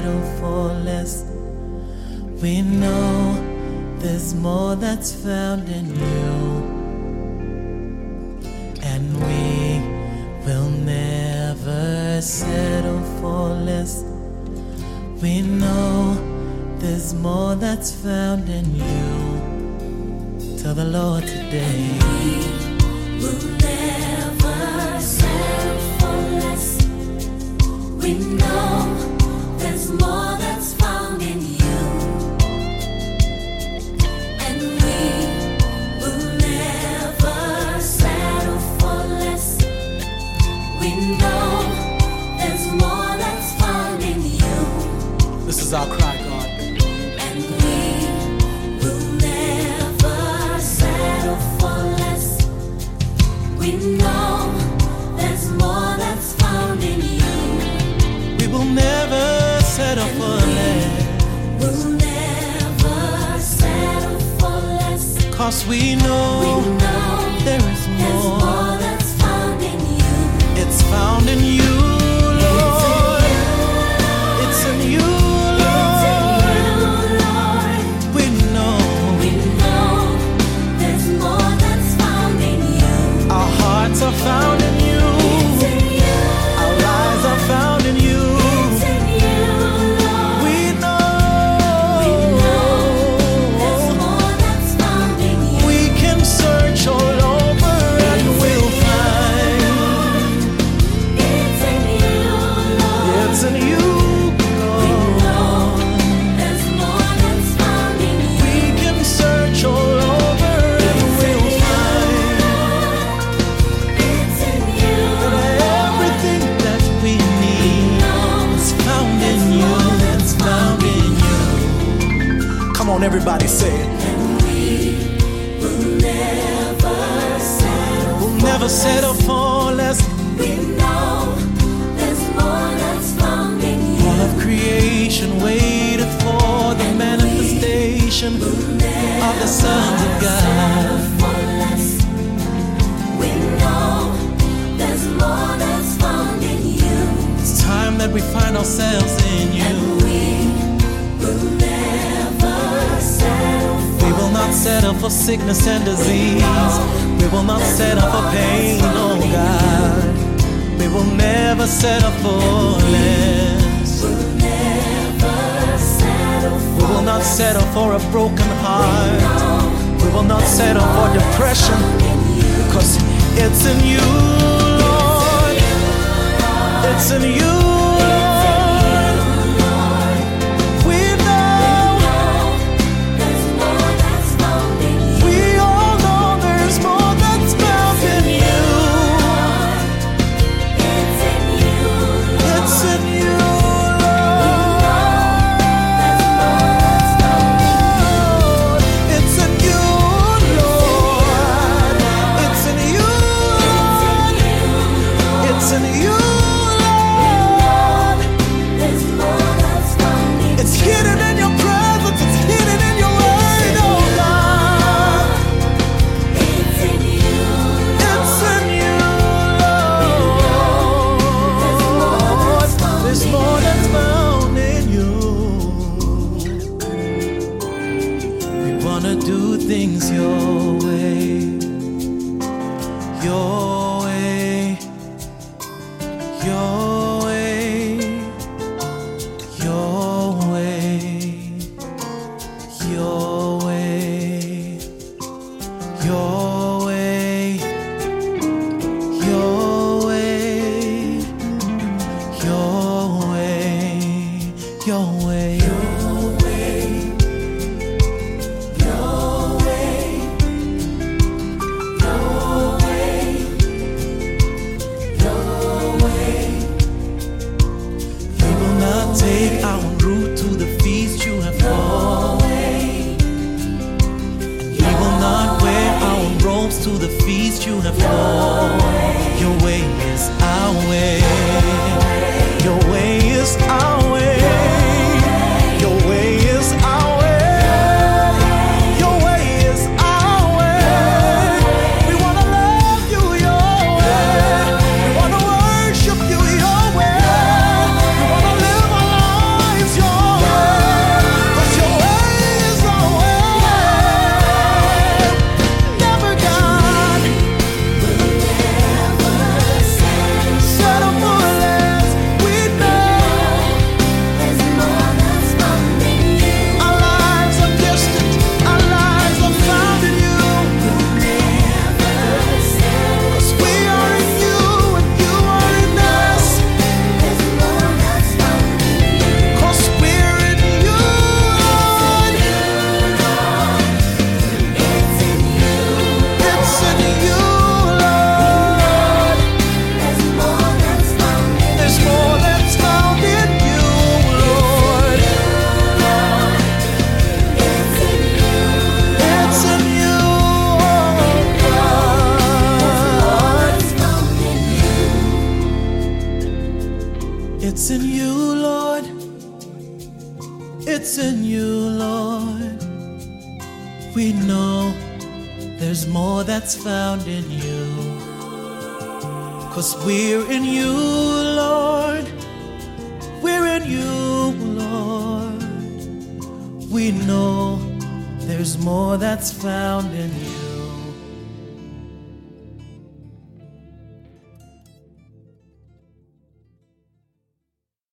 settle for less. We know there's more that's found in you, and we will never settle for less. We know there's more that's found in you. Tell the Lord today. We will never settle for less. We know there's more that's found in you, and we will never settle for less. We know there's more that's found in you. This is our cry, God. And we will never settle for less. We know there's more that's found in you. We will never settle for less. We'll never settle for less. 'Cause we know there is there's more. more that's found in you. It's found in you, Lord. It's in you, It's in Lord. you, Lord. We know We know there's more that's found in you. our hearts are found in you. It's in you. Our lives are found in you. It's in you, Lord. We know there's more that's found in you. we can search all over and we'll find It's in you, Lord. it's in you, We Lord. know there's more that's found in you. We can search all over and we'll find It's in you, everything that we need is found in you. It's found in you. Come on, everybody, say it. and we will never settle. We'll never settle for less. We know there's more that's found in you. All of creation waited for the manifestation of the sons of God. For less. We know there's more that's found in you. It's time that we find ourselves in you. We will never settle. We will not settle for sickness and disease. We will not settle for pain, oh God. We will never settle for less. We'll never settle. We will not settle for a broken heart. We will not settle for depression. 'Cause it's in you, Lord. It's in you, Lord. We know, There's more that's found in you. we all know there's more that's found in you. It's in you. It's in you, Lord. It's in you, Lord. It's in you, Lord. It's in you, Lord. There's more that's found in you. It's hidden in your presence. It's hidden in your word, oh God. It's in you. It's in you, Lord. There's more that's found in you. We wanna do things your way, your way, your way, your way, your way, your way, your way, your way, your way, We will not take our route to the feast you have called. We will not wear our robes to the feast you have called. Your way is our way. Your way is our way. you, Lord. It's in you, Lord. We know there's more that's found in you. 'Cause we're in you, Lord. We're in you, Lord. We know there's more that's found in you.